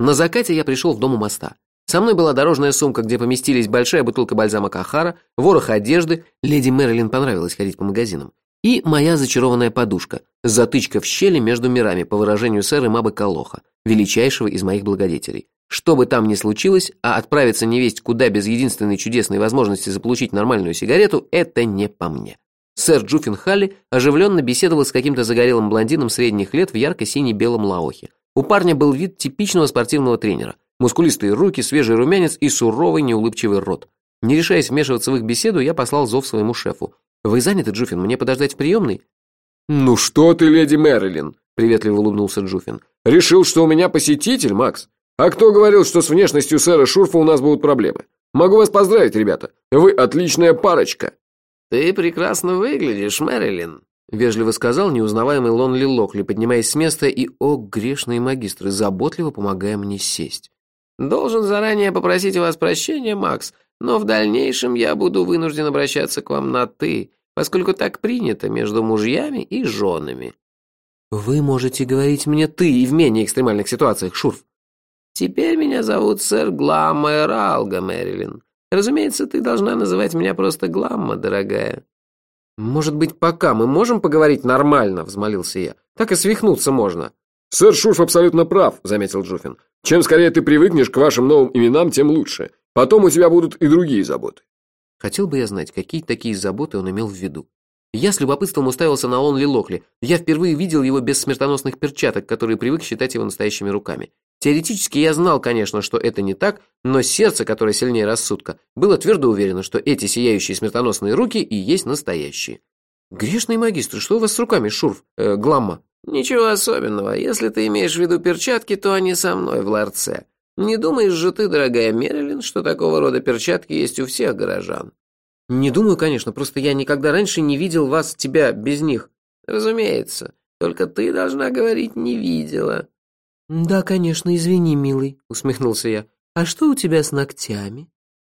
На закате я пришел в дом у моста. Со мной была дорожная сумка, где поместились большая бутылка бальзама Кахара, ворох одежды, леди Мэрилин понравилось ходить по магазинам, и моя зачарованная подушка, затычка в щели между мирами, по выражению сэра Мабы Калоха, величайшего из моих благодетелей. Что бы там ни случилось, а отправиться невесть куда без единственной чудесной возможности заполучить нормальную сигарету – это не по мне. Сэр Джуффин Халли оживленно беседовал с каким-то загорелым блондином средних лет в ярко-сине-белом лаохе. У парня был вид типичного спортивного тренера. Мускулистые руки, свежий румянец и суровый неулыбчивый рот. Не решаясь вмешиваться в их беседу, я послал зов своему шефу. «Вы заняты, Джуффин? Мне подождать в приемной?» «Ну что ты, леди Мэрилин?» – приветливо улыбнулся Джуффин. «Решил, что у меня посетитель, Макс? А кто говорил, что с внешностью сэра Шурфа у нас будут проблемы? Могу вас поздравить, ребята. Вы отличная парочка». «Ты прекрасно выглядишь, Мэрилин», — вежливо сказал неузнаваемый Лонли Локли, поднимаясь с места и, о, грешные магистры, заботливо помогая мне сесть. «Должен заранее попросить у вас прощения, Макс, но в дальнейшем я буду вынужден обращаться к вам на «ты», поскольку так принято между мужьями и женами». «Вы можете говорить мне «ты» и в менее экстремальных ситуациях, Шурф». «Теперь меня зовут сэр Гламма Эралга, Мэрилин. Разумеется, ты должна называть меня просто Гламма, дорогая». «Может быть, пока мы можем поговорить нормально?» — взмолился я. «Так и свихнуться можно». «Сэр Шурф абсолютно прав», — заметил Джуффин. «Чем скорее ты привыкнешь к вашим новым именам, тем лучше. Потом у тебя будут и другие заботы». Хотел бы я знать, какие такие заботы он имел в виду. Я с любопытством уставился на Лонли Локли. Я впервые видел его без смертоносных перчаток, которые привык считать его настоящими руками. Теоретически я знал, конечно, что это не так, но сердце, которое сильнее рассудка, было твердо уверено, что эти сияющие смертоносные руки и есть настоящие. «Грешные магистры, что у вас с руками, Шурф, Гламма?» «Ничего особенного. Если ты имеешь в виду перчатки, то они со мной в ларце. Не думаешь же ты, дорогая Мэрилин, что такого рода перчатки есть у всех горожан?» «Не думаю, конечно, просто я никогда раньше не видел тебя без них». «Разумеется, только ты должна говорить «не видела». «Да, конечно, извини, милый», — усмехнулся я. «А что у тебя с ногтями?»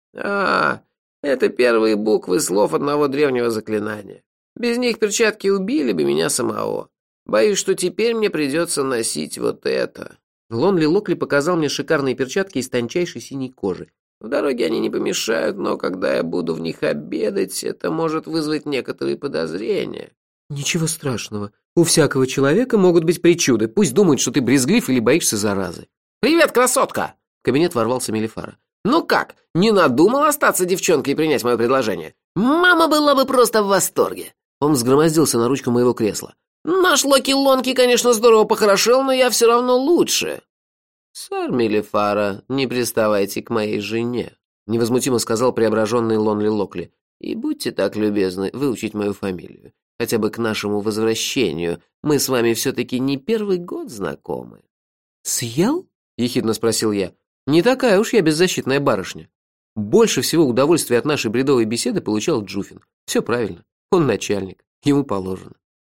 Это первые буквы слов одного древнего заклинания. Без них перчатки убили бы меня самого. Боюсь, что теперь мне придется носить вот это». Лонли Локли показал мне шикарные перчатки из тончайшей синей кожи. «В дороге они не помешают, но когда я буду в них обедать, это может вызвать некоторые подозрения». «Ничего страшного. У всякого человека могут быть причуды. Пусть думают, что ты брезглив или боишься заразы». «Привет, красотка!» В кабинет ворвался Мелифара. «Ну как, не надумал остаться девчонкой и принять мое предложение? Мама была бы просто в восторге!» Он взгромоздился на ручку моего кресла. «Наш Локи Лонки, конечно, здорово похорошел, но я все равно лучше». «Сэр Мелифара, не приставайте к моей жене», — невозмутимо сказал преображенный Лонли Локли. «И будьте так любезны выучить мою фамилию. Хотя бы к нашему возвращению. Мы с вами все-таки не первый год знакомы». «Съел?» — ехидно спросил я. «Не такая уж я беззащитная барышня». Больше всего удовольствия от нашей бредовой беседы получал Джуффин. Все правильно. Он начальник. Ему положено.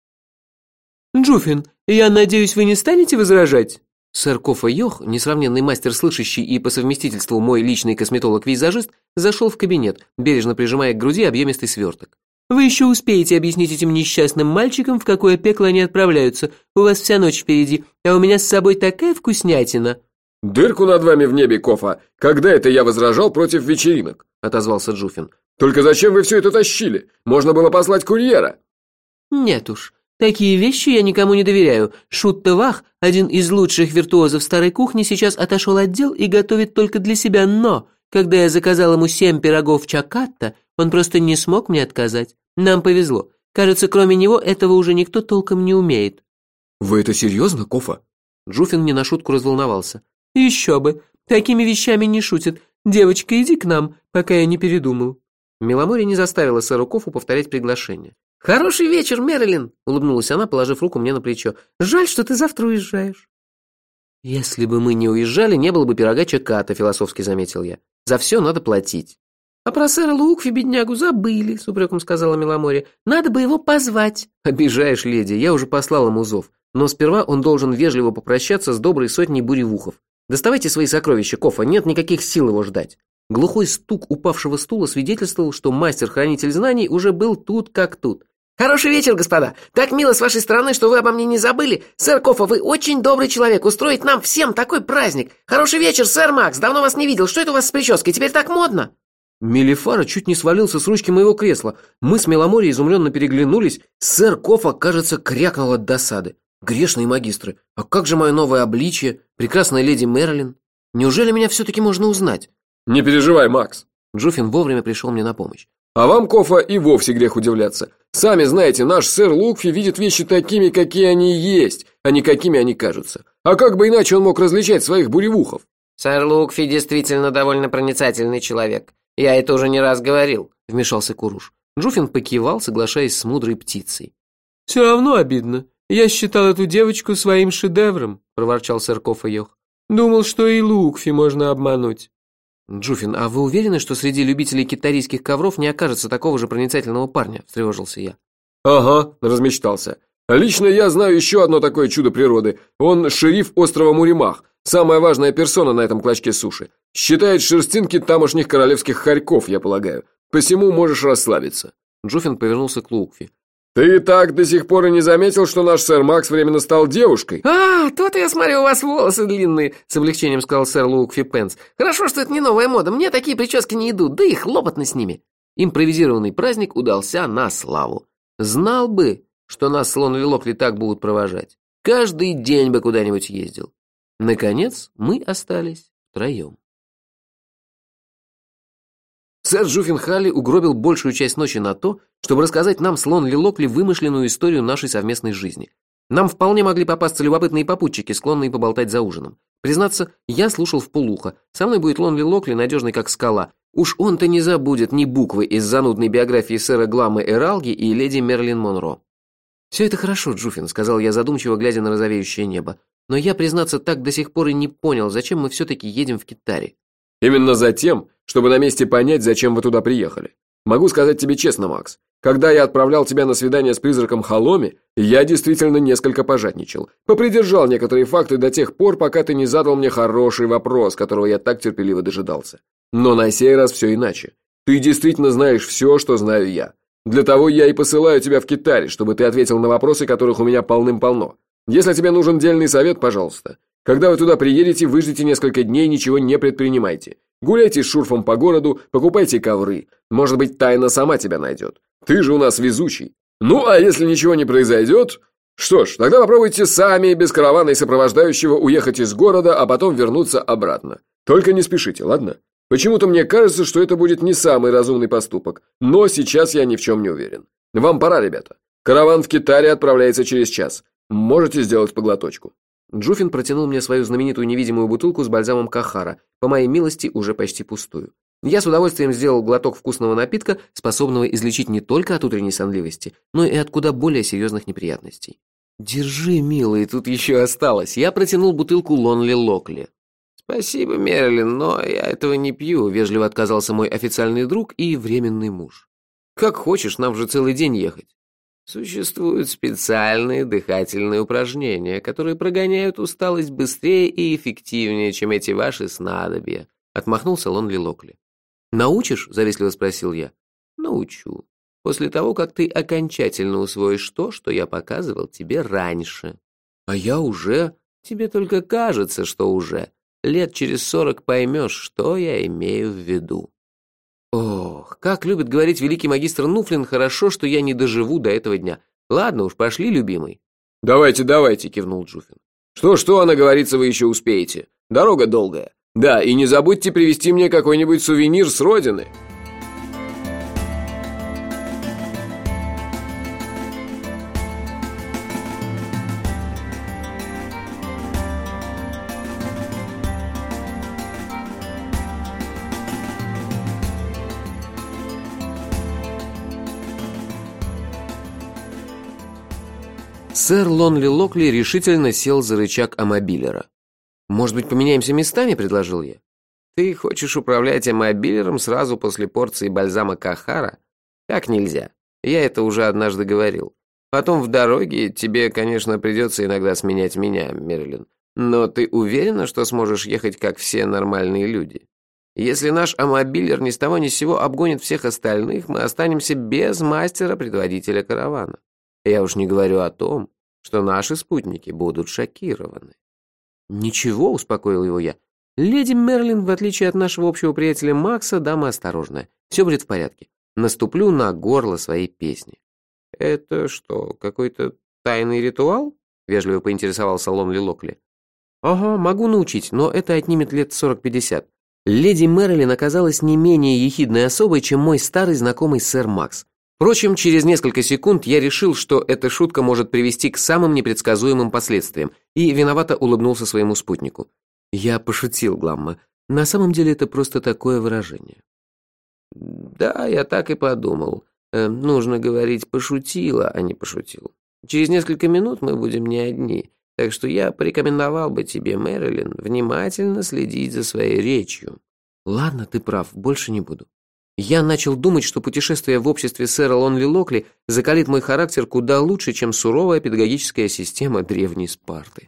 «Джуффин, я надеюсь, вы не станете возражать?» Сэр Кофа Йох, несравненный мастер слышащий и по совместительству мой личный косметолог-визажист, зашел в кабинет, бережно прижимая к груди объемистый сверток. «Вы еще успеете объяснить этим несчастным мальчикам, в какое пекло они отправляются. У вас вся ночь впереди, а у меня с собой такая вкуснятина». «Дырку над вами в небе, Кофа. Когда это я возражал против вечеринок?» — отозвался Джуффин. «Только зачем вы все это тащили? Можно было послать курьера». «Нет уж. Такие вещи я никому не доверяю. Шут-Тевах, один из лучших виртуозов старой кухни, сейчас отошел от дел и готовит только для себя, но, когда я заказал ему 7 пирогов чакатта, он просто не смог мне отказать. Нам повезло. Кажется, кроме него этого уже никто толком не умеет». «Вы это серьезно, Кофа?» Джуффин не на шутку разволновался. «Еще бы. Такими вещами не шутят. Девочка, иди к нам, пока я не передумал». Меломори не заставила сэра Кофу повторять приглашение. «Хороший вечер, Мэрилин!» — улыбнулась она, положив руку мне на плечо. «Жаль, что ты завтра уезжаешь». «Если бы мы не уезжали, не было бы пирога чаката», — философски заметил я. «За все надо платить». «А про сэра Лукви, беднягу, забыли», — с упреком сказала Меломори. «Надо бы его позвать». «Обижаешь, леди, я уже послал ему зов. Но сперва он должен вежливо попрощаться с доброй сотней буревухов. Доставайте свои сокровища, Кофа, нет никаких сил его ждать». Глухой стук упавшего стула свидетельствовал, что мастер-хранитель знаний уже был тут как тут. Хороший вечер, господа. Так мило с вашей стороны, что вы обо мне не забыли. Сэр Кофа, вы очень добрый человек. Устроить нам всем такой праздник. Хороший вечер, сэр Макс. Давно вас не видел. Что это у вас с прической? Теперь так модно. Мелифара чуть не свалился с ручки моего кресла. Мы с Меломори изумленно переглянулись. Сэр Кофа, кажется, крякнул от досады. Грешные магистры, а как же мое новое обличие? Прекрасная леди Мэрилин. Неужели меня все-таки можно узнать? Не переживай, Макс. Джуффин вовремя пришел мне на помощь. А вам, Кофа, и вовсе грех удивляться. Сами знаете, наш сэр Лукфи видит вещи такими, какие они есть, а не какими они кажутся. А как бы иначе он мог различать своих буревухов? Сэр Лукфи действительно довольно проницательный человек. Я это уже не раз говорил, вмешался Куруш. Джуффин покивал, соглашаясь с мудрой птицей. Все равно обидно. Я считал эту девочку своим шедевром, проворчал сэр Кофа Йох. Думал, что и Лукфи можно обмануть. Джуффин, а вы уверены, что среди любителей китарийских ковров не окажется такого же проницательного парня? Встревожился я. Ага, размечтался. Лично я знаю еще одно такое чудо природы. Он шериф острова Муримах, самая важная персона на этом клочке суши. Считает шерстинки тамошних королевских хорьков, я полагаю. Посему можешь расслабиться. Джуффин повернулся к Лукфи. Ты так до сих пор и не заметил, что наш сэр Макс временно стал девушкой? То-то я смотрю, у вас волосы длинные, с облегчением сказал сэр Лукфи Пенс. Хорошо, что это не новая мода, мне такие прически не идут, да и хлопотно с ними. Импровизированный праздник удался на славу. Знал бы, что нас с Лонли Локли так будут провожать. Каждый день бы куда-нибудь ездил. Наконец, мы остались втроем. Сэр Джуффин Халли угробил большую часть ночи на то, чтобы рассказать нам с Лонли Локли вымышленную историю нашей совместной жизни. Нам вполне могли попасться любопытные попутчики, склонные поболтать за ужином. Признаться, я слушал вполуха. Со мной будет Лонли Локли, надежный как скала. Уж он-то не забудет ни буквы из занудной биографии сэра Глама Эралги и леди Мерлин Монро. «Все это хорошо, Джуффин», — сказал я задумчиво, глядя на розовеющее небо. «Но я, признаться, так до сих пор и не понял, зачем мы все-таки едем в Китари». Именно за тем, чтобы на месте понять, зачем вы туда приехали. Могу сказать тебе честно, Макс, когда я отправлял тебя на свидание с призраком Халоми, я действительно несколько пожадничал. Попридержал некоторые факты до тех пор, пока ты не задал мне хороший вопрос, которого я так терпеливо дожидался. Но на сей раз все иначе. Ты действительно знаешь все, что знаю я. Для того я и посылаю тебя в Китари, чтобы ты ответил на вопросы, которых у меня полным-полно. Если тебе нужен дельный совет, пожалуйста. Когда вы туда приедете, выждите несколько дней, ничего не предпринимайте. Гуляйте с Шурфом по городу, покупайте ковры. Может быть, тайна сама тебя найдет. Ты же у нас везучий. Ну, а если ничего не произойдет... Что ж, тогда попробуйте сами, без каравана и сопровождающего, уехать из города, а потом вернуться обратно. Только не спешите, ладно? Почему-то мне кажется, что это будет не самый разумный поступок, но сейчас я ни в чем не уверен. Вам пора, ребята. Караван в Китаре отправляется через час. Можете сделать по глоточку. Джуффин протянул мне свою знаменитую невидимую бутылку с бальзамом Кахара, по моей милости, уже почти пустую. Я с удовольствием сделал глоток вкусного напитка, способного излечить не только от утренней сонливости, но и от куда более серьезных неприятностей. «Держи, милый, тут еще осталось». Я протянул бутылку Лонли Локли. «Спасибо, Мерлин, но я этого не пью», — вежливо отказался мой официальный друг и временный муж. «Как хочешь, нам же целый день ехать». Существуют специальные дыхательные упражнения, которые прогоняют усталость быстрее и эффективнее, чем эти ваши снадобья», — отмахнулся Лонли Локли. «Научишь?» — завистливо спросил я. «Научу. После того, как ты окончательно усвоишь то, что я показывал тебе раньше». «А я уже...» «Тебе только кажется, что уже. Лет через 40 поймешь, что я имею в виду». Ох, как любит говорить великий магистр Нуфлин, хорошо, что я не доживу до этого дня. Ладно уж, пошли, любимый. Давайте, кивнул Джуффин. Что, а наговориться вы еще успеете. Дорога долгая. Да, и не забудьте привезти мне какой-нибудь сувенир с родины. Сэр Лонли Локли решительно сел за рычаг амобилера. «Может быть, поменяемся местами?» – предложил я. «Ты хочешь управлять амобилером сразу после порции бальзама Кахара? Как нельзя? Я это уже однажды говорил. Потом в дороге тебе, конечно, придется иногда сменять меня, Мерлин. Но ты уверена, что сможешь ехать, как все нормальные люди?» Если наш амобилер ни с того ни с сего обгонит всех остальных, мы останемся без мастера-предводителя каравана. Я уж не говорю о том, что наши спутники будут шокированы. «Ничего», — успокоил его я. «Леди Мерлин, в отличие от нашего общего приятеля Макса, дама осторожная. Все будет в порядке. Наступлю на горло своей песни». «Это что, какой-то тайный ритуал?» — вежливо поинтересовался Лонли Локли. «Ага, могу научить, но это отнимет лет 40-50. Леди Мерлин оказалась не менее ехидной особой, чем мой старый знакомый сэр Макс. Впрочем, через несколько секунд я решил, что эта шутка может привести к самым непредсказуемым последствиям, и виновато улыбнулся своему спутнику. «Я пошутил, Гламма. На самом деле это просто такое выражение». «Да, я так и подумал. Нужно говорить «пошутила», а не «пошутил». Через несколько минут мы будем не одни, так что я порекомендовал бы тебе, Мэрилин, внимательно следить за своей речью». «Ладно, ты прав, больше не буду». Я начал думать, что путешествие в обществе сэра Лонли Локли закалит мой характер куда лучше, чем суровая педагогическая система древней Спарты.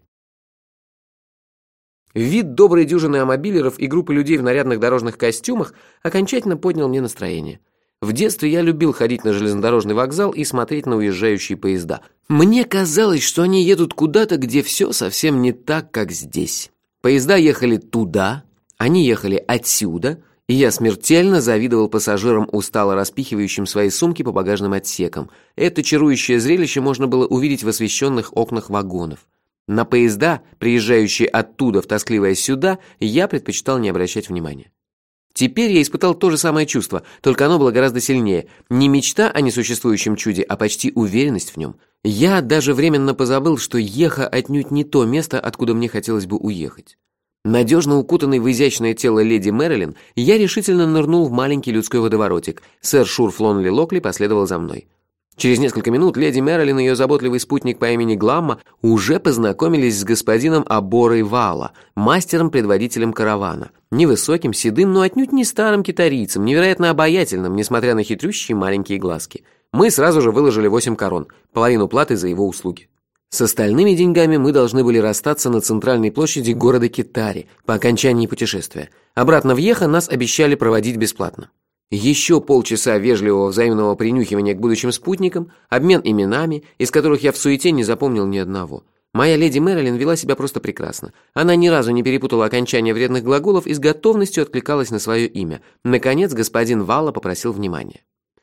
Вид доброй дюжины амобилеров и группы людей в нарядных дорожных костюмах окончательно поднял мне настроение. В детстве я любил ходить на железнодорожный вокзал и смотреть на уезжающие поезда. Мне казалось, что они едут куда-то, где все совсем не так, как здесь. Поезда ехали туда, они ехали отсюда, и я смертельно завидовал пассажирам, устало распихивающим свои сумки по багажным отсекам. Это чарующее зрелище можно было увидеть в освещенных окнах вагонов. На поезда, приезжающие оттуда в тоскливое сюда, я предпочитал не обращать внимания. Теперь я испытал то же самое чувство, только оно было гораздо сильнее. Не мечта о несуществующем чуде, а почти уверенность в нем. Я даже временно позабыл, что Еха отнюдь не то место, откуда мне хотелось бы уехать. Надежно укутанный в изящное тело леди Мэрилин, я решительно нырнул в маленький людской водоворотик. Сэр Шурф Лонли Локли последовал за мной. Через несколько минут леди Мэрилин и ее заботливый спутник по имени Гламма уже познакомились с господином Аборой Вала, мастером-предводителем каравана, невысоким, седым, но отнюдь не старым китарийцем, невероятно обаятельным, несмотря на хитрющие маленькие глазки. Мы сразу же выложили 8 корон, половину платы за его услуги. С остальными деньгами мы должны были расстаться на центральной площади города Китари по окончании путешествия. Обратно в Еха нас обещали проводить бесплатно. Еще полчаса вежливого взаимного принюхивания к будущим спутникам, обмен именами, из которых я в суете не запомнил ни одного. Моя леди Мэрилин вела себя просто прекрасно. Она ни разу не перепутала окончание вредных глаголов и с готовностью откликалась на свое имя. Наконец господин Валла попросил внимания.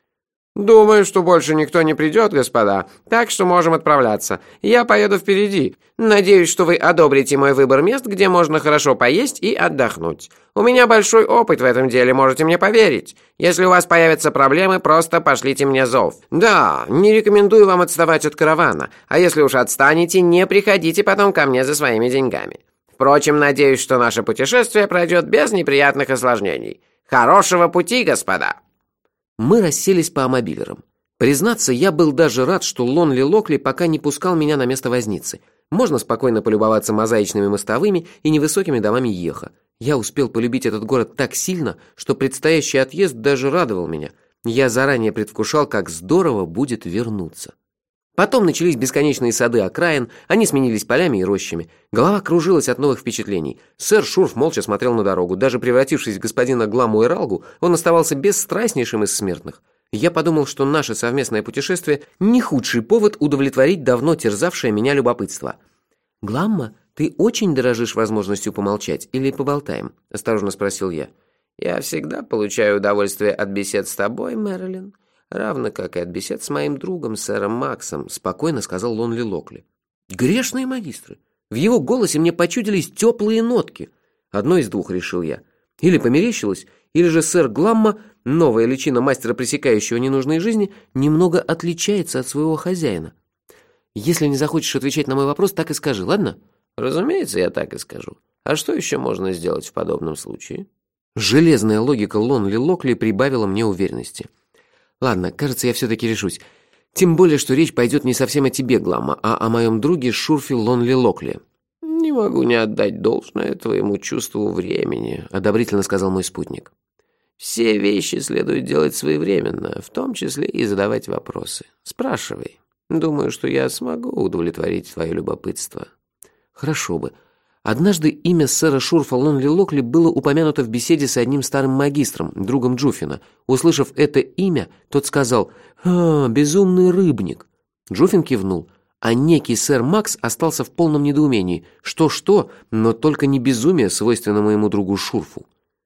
«Думаю, что больше никто не придет, господа, так что можем отправляться. Я поеду впереди. Надеюсь, что вы одобрите мой выбор мест, где можно хорошо поесть и отдохнуть. У меня большой опыт в этом деле, можете мне поверить. Если у вас появятся проблемы, просто пошлите мне зов. Да, не рекомендую вам отставать от каравана, а если уж отстанете, не приходите потом ко мне за своими деньгами. Впрочем, надеюсь, что наше путешествие пройдет без неприятных осложнений. Хорошего пути, господа!» Мы расселись по амобилерам. Признаться, я был даже рад, что Лонли Локли пока не пускал меня на место возницы. Можно спокойно полюбоваться мозаичными мостовыми и невысокими домами Еха. Я успел полюбить этот город так сильно, что предстоящий отъезд даже радовал меня. Я заранее предвкушал, как здорово будет вернуться. Потом начались бесконечные сады окраин, они сменились полями и рощами. Голова кружилась от новых впечатлений. Сэр Шурф молча смотрел на дорогу. Даже превратившись в господина Гламу и Ралгу, он оставался бесстрастнейшим из смертных. Я подумал, что наше совместное путешествие – не худший повод удовлетворить давно терзавшее меня любопытство. «Гламма, ты очень дорожишь возможностью помолчать или поболтаем?» – осторожно спросил я. «Я всегда получаю удовольствие от бесед с тобой, Мэрилин. Равно как и от бесед с моим другом, сэром Максом», — спокойно сказал Лонли Локли. «Грешные магистры!» В его голосе мне почудились теплые нотки. Одно из двух, решил я. Или померещилось, или же сэр Гламма, новая личина мастера, пресекающего ненужные жизни, немного отличается от своего хозяина. «Если не захочешь отвечать на мой вопрос, так и скажи, ладно?» «Разумеется, я так и скажу. А что еще можно сделать в подобном случае?» Железная логика Лонли Локли прибавила мне уверенности. «Ладно, кажется, я все-таки решусь. Тем более, что речь пойдет не совсем о тебе, Гламма, а о моем друге Шурфе Лонли Локли». «Не могу не отдать должное твоему чувству времени», — одобрительно сказал мой спутник. «Все вещи следует делать своевременно, в том числе и задавать вопросы. Спрашивай. Думаю, что я смогу удовлетворить твое любопытство». «Хорошо бы. Однажды имя сэра Шурфа Лонли Локли было упомянуто в беседе с одним старым магистром, другом Джуффина. Услышав это имя, тот сказал: безумный рыбник». Джуффин кивнул, а некий сэр Макс остался в полном недоумении. Что-что, но только не безумие, свойственно моему другу Шурфу.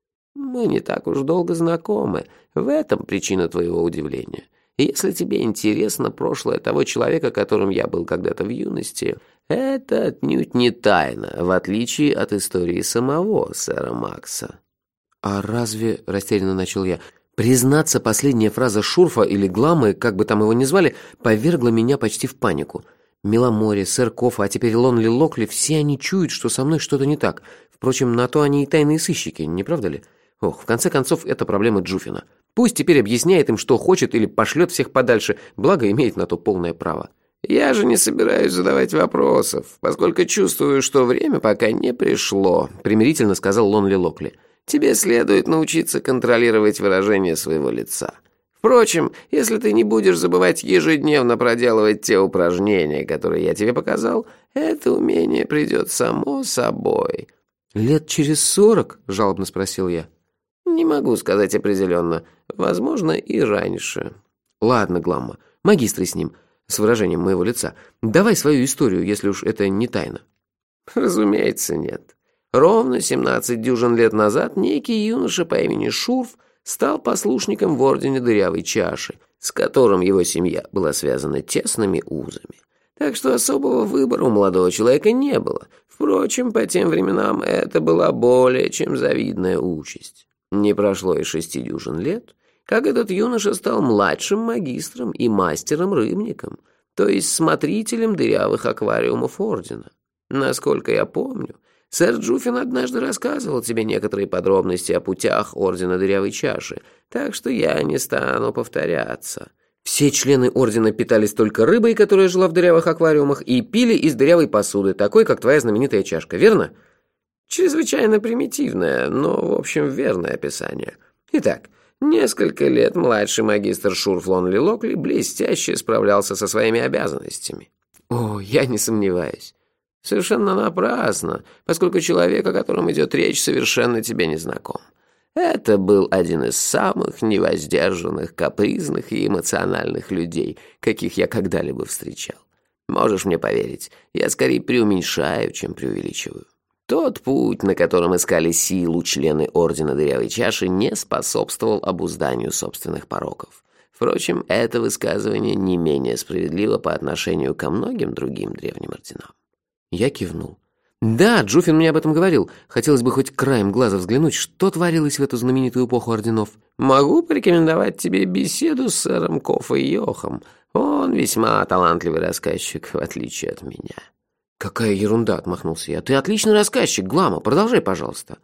«Мы не так уж долго знакомы. В этом причина твоего удивления. Если тебе интересно прошлое того человека, которым я был когда-то в юности, это отнюдь не тайна, в отличие от истории самого сэра Макса». «А разве...» — растерянно начал я. Признаться, последняя фраза Шурфа или Гламы, как бы там его ни звали, повергла меня почти в панику. Меломори, сэр Кофа, а теперь Лонли Локли — все они чуют, что со мной что-то не так. Впрочем, на то они и тайные сыщики, не правда ли? Ох, в конце концов, это проблема Джуффина. Пусть теперь объясняет им, что хочет, или пошлет всех подальше, благо имеет на то полное право. «Я же не собираюсь задавать вопросов, поскольку чувствую, что время пока не пришло», — примирительно сказал Лонли Локли. «Тебе следует научиться контролировать выражение своего лица. Впрочем, если ты не будешь забывать ежедневно проделывать те упражнения, которые я тебе показал, это умение придет само собой». «Лет через 40?» — жалобно спросил я. «Не могу сказать определенно. Возможно, и раньше». «Ладно, Гламма, магистры с ним, с выражением моего лица. Давай свою историю, если уж это не тайна». «Разумеется, нет. Ровно 17 дюжин лет назад некий юноша по имени Шурф стал послушником в ордене Дырявой Чаши, с которым его семья была связана тесными узами. Так что особого выбора у молодого человека не было. Впрочем, по тем временам это была более чем завидная участь. Не прошло и 6 дюжин лет, как этот юноша стал младшим магистром и мастером-рыбником, то есть смотрителем дырявых аквариумов ордена. Насколько я помню, сэр Джуффин однажды рассказывал тебе некоторые подробности о путях ордена Дырявой Чаши, так что я не стану повторяться. Все члены ордена питались только рыбой, которая жила в дырявых аквариумах, и пили из дырявой посуды, такой, как твоя знаменитая чашка, верно? Чрезвычайно примитивное, но, в общем, верное описание. Итак, несколько лет младший магистр Шурф Лонли Локли блестяще справлялся со своими обязанностями. О, я не сомневаюсь. Совершенно напрасно, поскольку человек, о котором идет речь, совершенно тебе не знаком. Это был один из самых невоздержанных, капризных и эмоциональных людей, каких я когда-либо встречал. Можешь мне поверить, я скорее преуменьшаю, чем преувеличиваю. Тот путь, на котором искали силу члены Ордена Дырявой Чаши, не способствовал обузданию собственных пороков. Впрочем, это высказывание не менее справедливо по отношению ко многим другим древним орденам. Я кивнул. Да, Джуффин мне об этом говорил. Хотелось бы хоть краем глаза взглянуть, что творилось в эту знаменитую эпоху орденов. Могу порекомендовать тебе беседу с сэром Кофой Йохом. Он весьма талантливый рассказчик, в отличие от меня. Какая ерунда, отмахнулся я. Ты отличный рассказчик, Глама, продолжай, пожалуйста.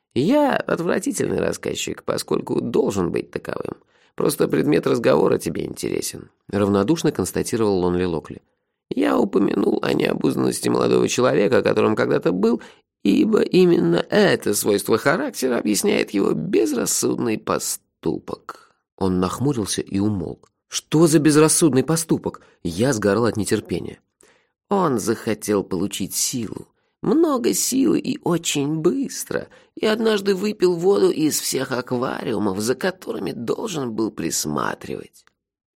Я отвратительный рассказчик, поскольку должен быть таковым. Просто предмет разговора тебе интересен, равнодушно констатировал Лонли Локли. Я упомянул о необузданности молодого человека, которым когда-то был, ибо именно это свойство характера объясняет его безрассудный поступок. Он нахмурился и умолк. Что за безрассудный поступок? Я сгорал от нетерпения. Он захотел получить силу, много силы и очень быстро, и однажды выпил воду из всех аквариумов, за которыми должен был присматривать.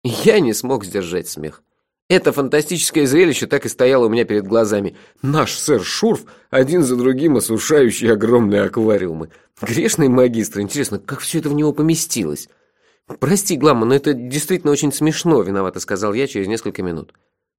Я не смог сдержать смех. Это фантастическое зрелище так и стояло у меня перед глазами. Наш сэр Шурф один за другим осушающий огромные аквариумы. Грешный магистр, интересно, как все это в него поместилось? Прости, Гламма, но это действительно очень смешно, виновато сказал я через несколько минут.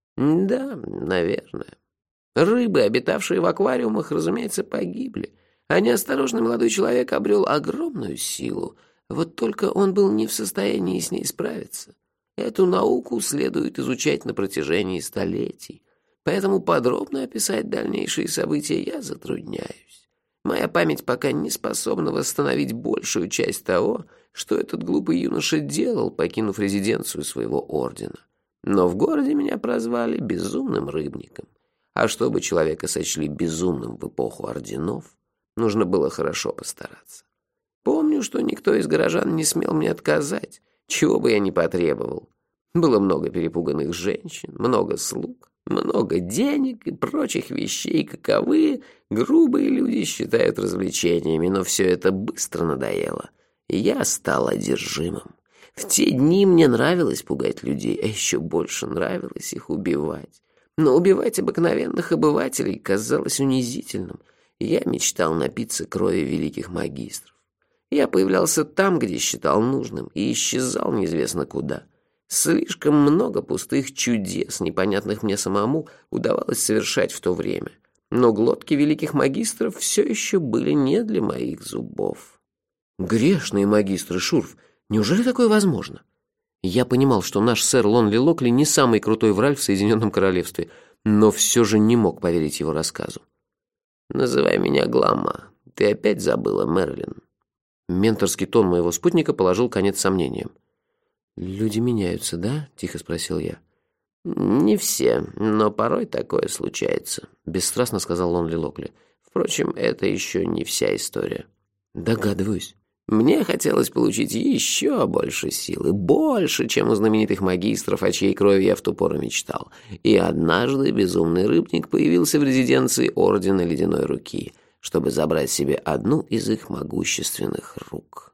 Да, наверное. Рыбы, обитавшие в аквариумах, разумеется, погибли, а неосторожный молодой человек обрел огромную силу. Вот только он был не в состоянии с ней справиться. Эту науку следует изучать на протяжении столетий, поэтому подробно описать дальнейшие события я затрудняюсь. Моя память пока не способна восстановить большую часть того, что этот глупый юноша делал, покинув резиденцию своего ордена. Но в городе меня прозвали безумным рыбником. А чтобы человека сочли безумным в эпоху орденов, нужно было хорошо постараться. Помню, что никто из горожан не смел мне отказать, чего бы я ни потребовал. Было много перепуганных женщин, много слуг, Много денег и прочих вещей, каковы грубые люди считают развлечениями, но все это быстро надоело, и я стал одержимым. В те дни мне нравилось пугать людей, а еще больше нравилось их убивать. Но убивать обыкновенных обывателей казалось унизительным. Я мечтал напиться крови великих магистров. Я появлялся там, где считал нужным, и исчезал неизвестно куда. Слишком много пустых чудес, непонятных мне самому, удавалось совершать в то время. Но глотки великих магистров все еще были не для моих зубов. Грешные магистры, Шурф, неужели такое возможно? Я понимал, что наш сэр Лонли Локли не самый крутой враль в Соединенном Королевстве, но все же не мог поверить его рассказу. «Называй меня Гламма. Ты опять забыла, Мэрилин?» Менторский тон моего спутника положил конец сомнениям. «Люди меняются, да?» – тихо спросил я. «Не все, но порой такое случается», – бесстрастно сказал Лонли Локли. «Впрочем, это еще не вся история». «Догадываюсь». Мне хотелось получить еще больше силы, больше, чем у знаменитых магистров, о чьей крови я в ту пору мечтал. И однажды безумный рыбник появился в резиденции Ордена Ледяной Руки, чтобы забрать себе одну из их могущественных рук.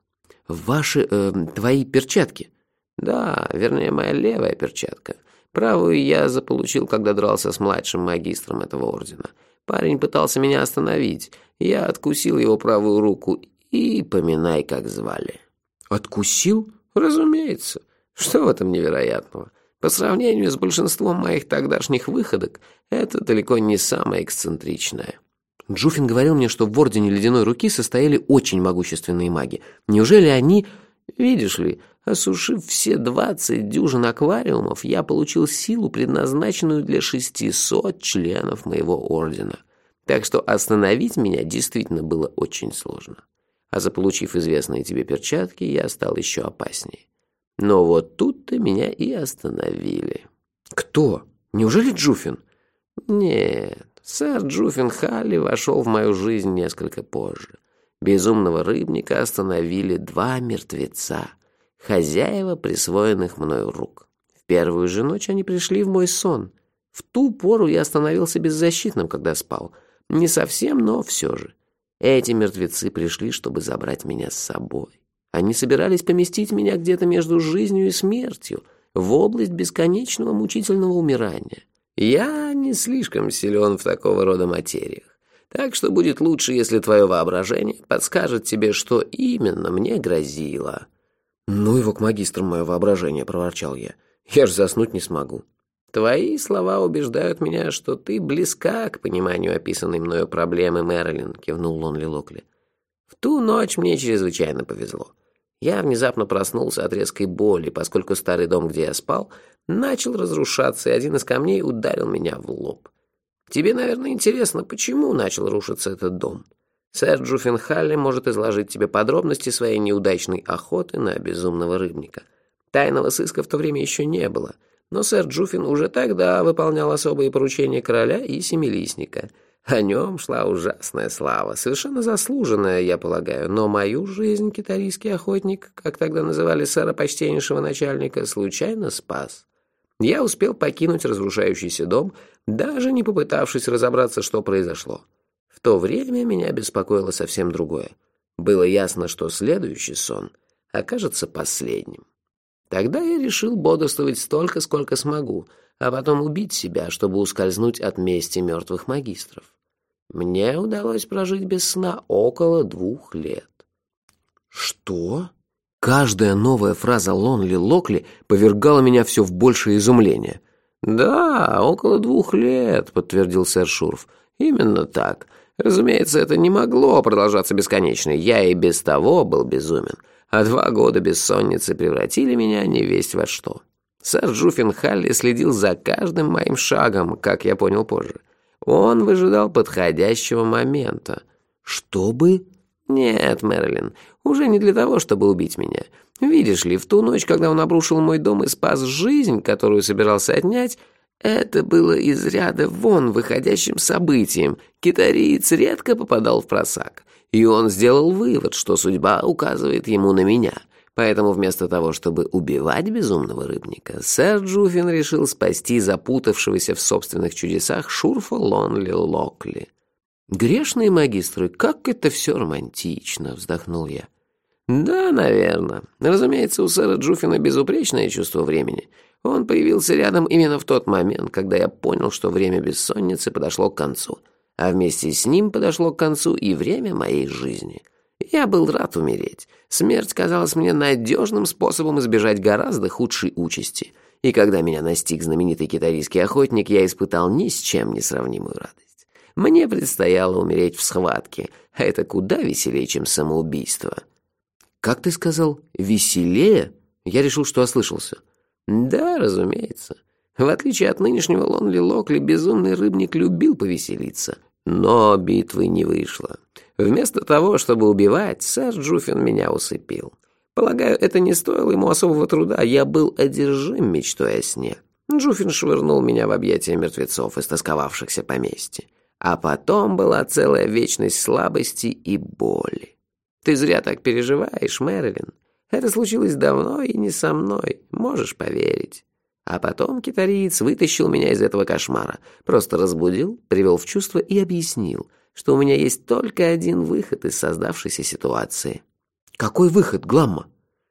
Твои перчатки?» «Да, вернее, моя левая перчатка. Правую я заполучил, когда дрался с младшим магистром этого ордена. Парень пытался меня остановить. Я откусил его правую руку и поминай, как звали». «Откусил?» «Разумеется. Что в этом невероятного? По сравнению с большинством моих тогдашних выходок, это далеко не самое эксцентричное». Джуффин говорил мне, что в Ордене Ледяной Руки состояли очень могущественные маги. Неужели они... Видишь ли, осушив все 20 дюжин аквариумов, я получил силу, предназначенную для 600 членов моего ордена. Так что остановить меня действительно было очень сложно. А заполучив известные тебе перчатки, я стал еще опаснее. Но вот тут-то меня и остановили». «Кто? Неужели Джуффин?» «Нет, сэр Джуффин Халли вошел в мою жизнь несколько позже. Безумного рыбника остановили 2 мертвеца, хозяева присвоенных мною рук. В первую же ночь они пришли в мой сон. В ту пору я становился беззащитным, когда спал. Не совсем, но все же. Эти мертвецы пришли, чтобы забрать меня с собой. Они собирались поместить меня где-то между жизнью и смертью, в область бесконечного мучительного умирания. Я не слишком силен в такого рода материях. Так что будет лучше, если твое воображение подскажет тебе, что именно мне грозило». «Ну его к магистрам, мое воображение», — проворчал я. «Я ж заснуть не смогу». «Твои слова убеждают меня, что ты близка к пониманию описанной мною проблемы, Мэрилин», — кивнул Лонли Локли. «В ту ночь мне чрезвычайно повезло. Я внезапно проснулся от резкой боли, поскольку старый дом, где я спал, начал разрушаться, и один из камней ударил меня в лоб. Тебе, наверное, интересно, почему начал рушиться этот дом. Сэр Джуффин Халли может изложить тебе подробности своей неудачной охоты на безумного рыбника. Тайного сыска в то время еще не было, но сэр Джуффин уже тогда выполнял особые поручения короля и семилистника. О нем шла ужасная слава, совершенно заслуженная, я полагаю, но мою жизнь китарийский охотник, как тогда называли сэра почтеннейшего начальника, случайно спас. Я успел покинуть разрушающийся дом, даже не попытавшись разобраться, что произошло. В то время меня беспокоило совсем другое. Было ясно, что следующий сон окажется последним. Тогда я решил бодрствовать столько, сколько смогу, а потом убить себя, чтобы ускользнуть от мести мертвых магистров. Мне удалось прожить без сна около 2 лет. «Что?» Каждая новая фраза Лонли Локли повергала меня все в большее изумление. «Да, около 2 лет», — подтвердил сэр Шурф. «Именно так. Разумеется, это не могло продолжаться бесконечно. Я и без того был безумен. А 2 года бессонницы превратили меня невесть во что. Сэр Джуффин Халли следил за каждым моим шагом, как я понял позже. Он выжидал подходящего момента. Чтобы... Нет, Мэрилин, уже не для того, чтобы убить меня. Видишь ли, в ту ночь, когда он обрушил мой дом и спас жизнь, которую собирался отнять, это было из ряда вон выходящим событием. Китариец редко попадал в просак, и он сделал вывод, что судьба указывает ему на меня. Поэтому вместо того, чтобы убивать безумного рыбника, сэр Джуфин решил спасти запутавшегося в собственных чудесах Шурфа Лонли Локли. «Грешные магистры, как это все романтично!» — вздохнул я. «Да, наверное. Разумеется, у сэра Джуфина безупречное чувство времени. Он появился рядом именно в тот момент, когда я понял, что время бессонницы подошло к концу, а вместе с ним подошло к концу и время моей жизни. Я был рад умереть. Смерть казалась мне надежным способом избежать гораздо худшей участи. И когда меня настиг знаменитый китайский охотник, я испытал ни с чем не сравнимую радость. Мне предстояло умереть в схватке, а это куда веселее, чем самоубийство». «Как ты сказал, веселее?» Я решил, что ослышался. «Да, разумеется. В отличие от нынешнего Лонли Локли, безумный рыбник любил повеселиться. Но битвы не вышло. Вместо того, чтобы убивать, сэр Джуфин меня усыпил. Полагаю, это не стоило ему особого труда. Я был одержим мечтой о сне. Джуфин швырнул меня в объятия мертвецов, истосковавшихся по мести. А потом была целая вечность слабости и боли. Ты зря так переживаешь, Мэрилин. Это случилось давно и не со мной, можешь поверить. А потом китариец вытащил меня из этого кошмара, просто разбудил, привел в чувство и объяснил, что у меня есть только один выход из создавшейся ситуации». «Какой выход, Гламма?»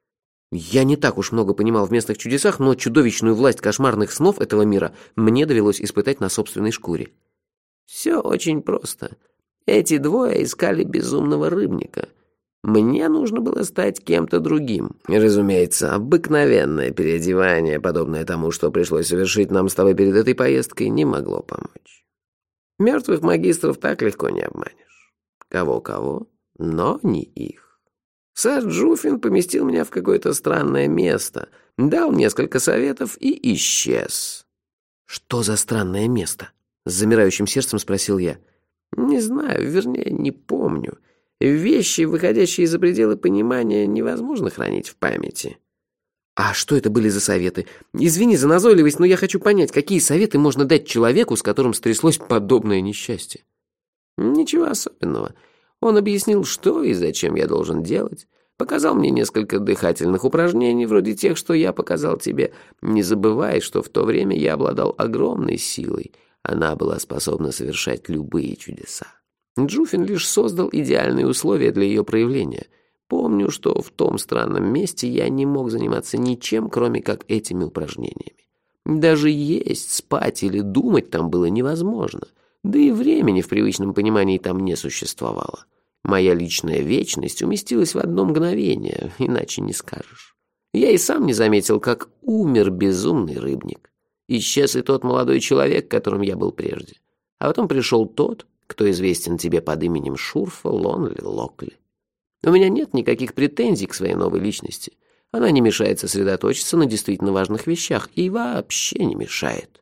Я не так уж много понимал в местных чудесах, но чудовищную власть кошмарных снов этого мира мне довелось испытать на собственной шкуре. «Все очень просто. Эти двое искали безумного рыбника. Мне нужно было стать кем-то другим. Разумеется, обыкновенное переодевание, подобное тому, что пришлось совершить нам с тобой перед этой поездкой, не могло помочь. Мертвых магистров так легко не обманешь. Кого-кого, но не их. Сэр Джуфин поместил меня в какое-то странное место, дал несколько советов и исчез». «Что за странное место?» — с замирающим сердцем спросил я. «Не знаю, вернее, не помню. Вещи, выходящие за пределы понимания, невозможно хранить в памяти». «А что это были за советы? Извини за назойливость, но я хочу понять, какие советы можно дать человеку, с которым стряслось подобное несчастье?» «Ничего особенного. Он объяснил, что и зачем я должен делать. Показал мне несколько дыхательных упражнений, вроде тех, что я показал тебе. Не забывай, что в то время я обладал огромной силой. Она была способна совершать любые чудеса. Джуфин лишь создал идеальные условия для ее проявления. Помню, что в том странном месте я не мог заниматься ничем, кроме как этими упражнениями. Даже есть, спать или думать там было невозможно. Да и времени в привычном понимании там не существовало. Моя личная вечность уместилась в одно мгновение, иначе не скажешь. Я и сам не заметил, как умер безумный рыбник. Исчез и тот молодой человек, которым я был прежде. А потом пришел тот, кто известен тебе под именем Шурфа Лонли Локли. У меня нет никаких претензий к своей новой личности. Она не мешает сосредоточиться на действительно важных вещах и вообще не мешает».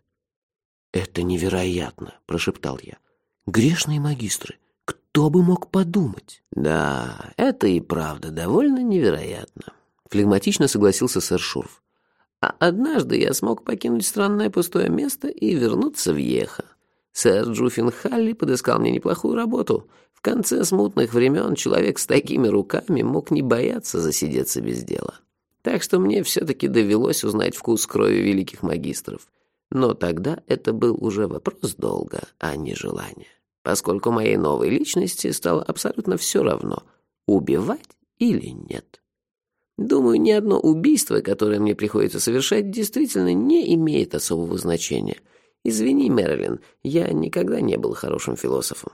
«Это невероятно», — прошептал я. «Грешные магистры, кто бы мог подумать?» «Да, это и правда довольно невероятно», — флегматично согласился сэр Шурф. «А однажды я смог покинуть странное пустое место и вернуться в Йеха. Сэр Джуфин Халли подыскал мне неплохую работу. В конце смутных времен человек с такими руками мог не бояться засидеться без дела. Так что мне все-таки довелось узнать вкус крови великих магистров. Но тогда это был уже вопрос долга, а не желания, поскольку моей новой личности стало абсолютно все равно, убивать или нет. Думаю, ни одно убийство, которое мне приходится совершать, действительно не имеет особого значения. Извини, Мэрилин, я никогда не был хорошим философом».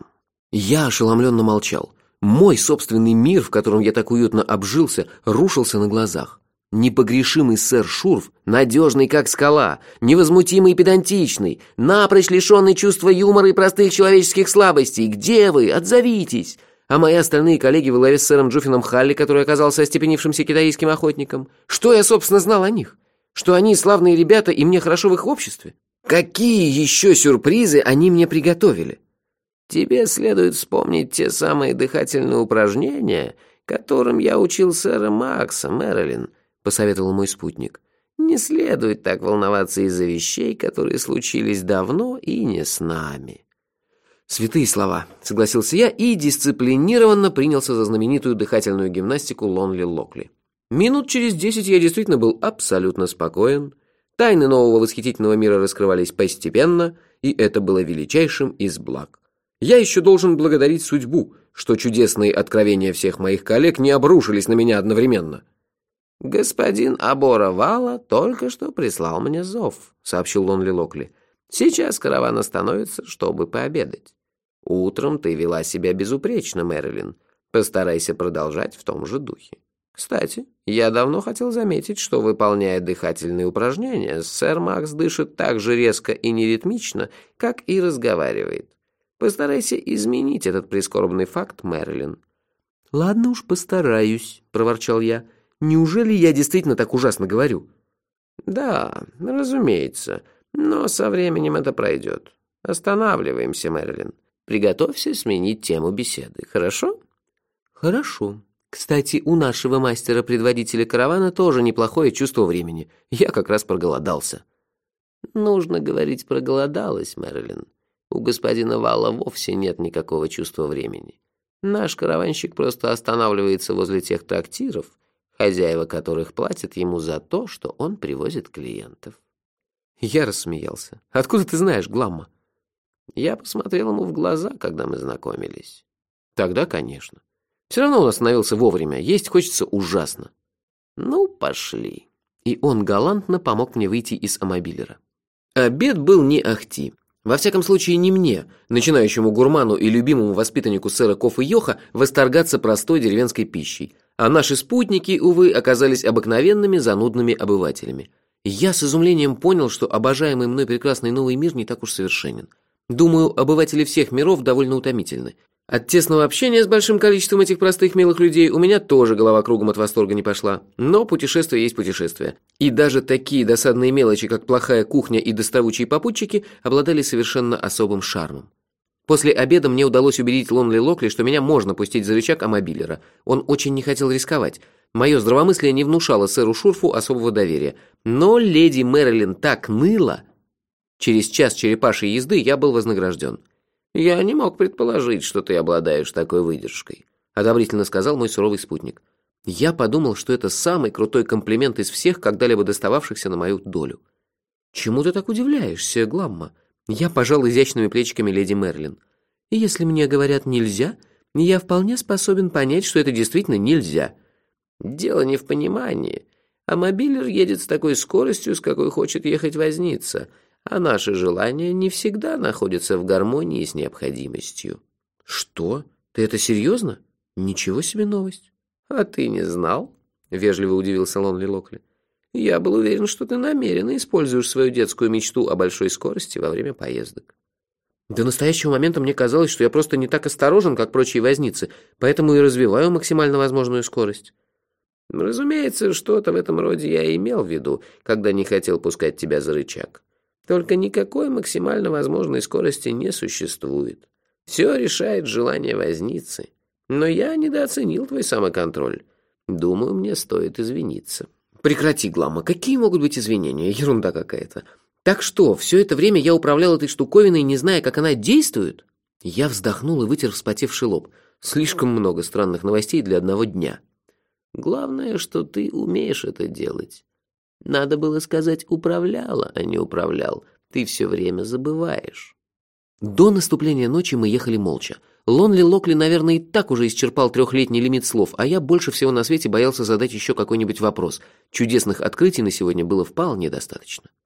Я ошеломленно молчал. Мой собственный мир, в котором я так уютно обжился, рушился на глазах. Непогрешимый сэр Шурф, надежный как скала, невозмутимый и педантичный, напрочь лишенный чувства юмора и простых человеческих слабостей. Где вы? Отзовитесь! А мои остальные коллеги во главе с сэром Джуфином Халли, который оказался остепенившимся китайским охотником. Что я, собственно, знал о них? Что они славные ребята и мне хорошо в их обществе? Какие еще сюрпризы они мне приготовили? «Тебе следует вспомнить те самые дыхательные упражнения, которым я учил сэра Макса, Мэрилин», — посоветовал мой спутник. «Не следует так волноваться из-за вещей, которые случились давно и не с нами». «Святые слова», — согласился я и дисциплинированно принялся за знаменитую дыхательную гимнастику Лонли Локли. Минут через 10 я действительно был абсолютно спокоен. Тайны нового восхитительного мира раскрывались постепенно, и это было величайшим из благ. Я еще должен благодарить судьбу, что чудесные откровения всех моих коллег не обрушились на меня одновременно. «Господин Абора Вала только что прислал мне зов», — сообщил Лонли Локли. «Сейчас караван остановится, чтобы пообедать. Утром ты вела себя безупречно, Мэрилин. Постарайся продолжать в том же духе. Кстати, я давно хотел заметить, что, выполняя дыхательные упражнения, сэр Макс дышит так же резко и неритмично, как и разговаривает. Постарайся изменить этот прискорбный факт, Мэрилин». «Ладно уж, постараюсь», — проворчал я. «Неужели я действительно так ужасно говорю?» «Да, разумеется, но со временем это пройдет. Останавливаемся, Мэрилин. Приготовься сменить тему беседы, хорошо?» «Хорошо. Кстати, у нашего мастера-предводителя каравана тоже неплохое чувство времени. Я как раз проголодался». «Нужно говорить проголодалась, Мэрилин. У господина Вала вовсе нет никакого чувства времени. Наш караванщик просто останавливается возле тех трактиров, хозяева которых платят ему за то, что он привозит клиентов». Я рассмеялся. «Откуда ты знаешь, Гламма?» «Я посмотрел ему в глаза, когда мы знакомились». «Тогда, конечно. Все равно он остановился вовремя. Есть хочется ужасно». «Ну, пошли». И он галантно помог мне выйти из амобилера. Обед был не ахти. Во всяком случае, не мне, начинающему гурману и любимому воспитаннику сэра Кофа Йоха, восторгаться простой деревенской пищей. А наши спутники, увы, оказались обыкновенными занудными обывателями. Я с изумлением понял, что обожаемый мной прекрасный новый мир не так уж совершенен. Думаю, обыватели всех миров довольно утомительны. От тесного общения с большим количеством этих простых милых людей у меня тоже голова кругом от восторга не пошла. Но путешествие есть путешествие. И даже такие досадные мелочи, как плохая кухня и доставучие попутчики, обладали совершенно особым шармом. После обеда мне удалось убедить Лонли Локли, что меня можно пустить за рычаг амобилера. Он очень не хотел рисковать. Мое здравомыслие не внушало сэру Шурфу особого доверия. Но леди Мэрилин так ныла. Через час черепашьей езды я был вознагражден. «Я не мог предположить, что ты обладаешь такой выдержкой», — одобрительно сказал мой суровый спутник. Я подумал, что это самый крутой комплимент из всех, когда-либо достававшихся на мою долю. «Чему ты так удивляешься, Гламма?» Я пожал изящными плечиками леди Мэрилин. «И если мне говорят «нельзя», я вполне способен понять, что это действительно нельзя». «Дело не в понимании. Амобилер едет с такой скоростью, с какой хочет ехать возница, а наши желания не всегда находятся в гармонии с необходимостью». «Что? Ты это серьезно? Ничего себе новость». «А ты не знал?» — вежливо удивился Лонли Локли. «Я был уверен, что ты намеренно используешь свою детскую мечту о большой скорости во время поездок». До настоящего момента мне казалось, что я просто не так осторожен, как прочие возницы, поэтому и развиваю максимально возможную скорость. «Разумеется, что-то в этом роде я имел в виду, когда не хотел пускать тебя за рычаг. Только никакой максимально возможной скорости не существует. Все решает желание возницы. Но я недооценил твой самоконтроль. Думаю, мне стоит извиниться». «Прекрати, Гламма, какие могут быть извинения? Ерунда какая-то. Так что, все это время я управлял этой штуковиной, не зная, как она действует?» Я вздохнул и вытер вспотевший лоб. Слишком много странных новостей для одного дня. «Главное, что ты умеешь это делать. Надо было сказать «управляла», а не «управлял». Ты все время забываешь». До наступления ночи мы ехали молча. Лонли Локли, наверное, и так уже исчерпал 3-летний лимит слов, а я больше всего на свете боялся задать еще какой-нибудь вопрос. Чудесных открытий на сегодня было вполне достаточно.